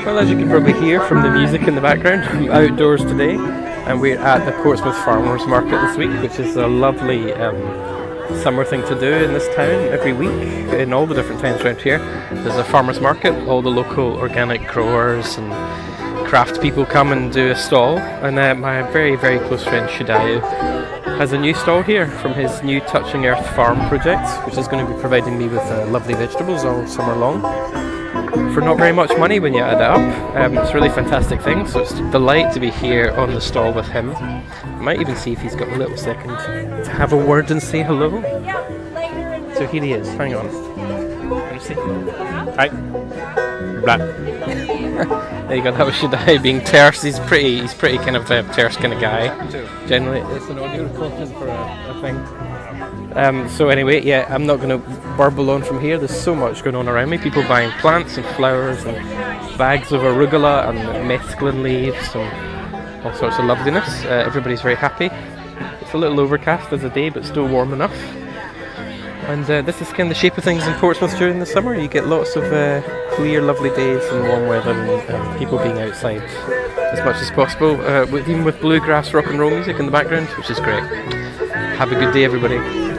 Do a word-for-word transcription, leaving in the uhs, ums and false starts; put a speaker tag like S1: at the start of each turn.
S1: Well, as you can probably hear from the music in the background, I'm outdoors today and we're at the Portsmouth Farmers Market this week, which is a lovely um, summer thing to do in this town every week. In all the different towns around here, there's a farmers market. All the local organic growers and craft people come and do a stall, and uh, my very very close friend Shudayu has a new stall here from his new Touching Earth farm project, which is going to be providing me with uh, lovely vegetables all summer long for not very much money when you add it up. Um, it's a really fantastic thing, so it's a delight to be here on the stall with him. I might even see if he's got a little second to have a word and say hello. So here he is, hang on. Let me see. Hi. Blah. There you go, that was Shadai being terse. He's pretty, he's pretty kind of a terse kind of guy. Generally, it's an audio recording for a, a thing. Um, so anyway, yeah, I'm not going to burble on from here. There's so much going on around me. People buying plants and flowers and bags of arugula and mesclun leaves and all sorts of loveliness. Uh, everybody's very happy. It's a little overcast as a day, but still warm enough. And uh, this is kind of the shape of things in Portsmouth during the summer. You get lots of uh, clear, lovely days and warm weather and um, people being outside as much as possible, uh, with, even with bluegrass rock and roll music in the background, which is great. Have a good day, everybody.